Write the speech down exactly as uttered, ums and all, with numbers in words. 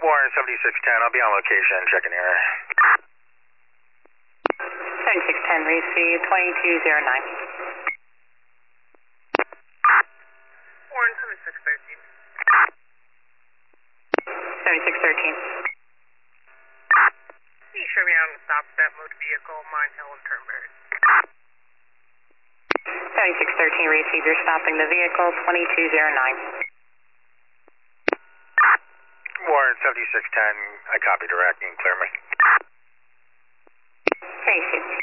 Warren seventy-six ten, I'll be on location, checking here. seventy-six ten, receive twenty-two oh nine. Warren seventy-six thirteen. seventy-six thirteen. Can you show me how to stop that motor vehicle, Mine Hill and Turnberry? seventy-six thirteen, receive, you're stopping the vehicle, twenty-two oh nine. Warren seventy-six ten, I copy direct and clear me. Receive.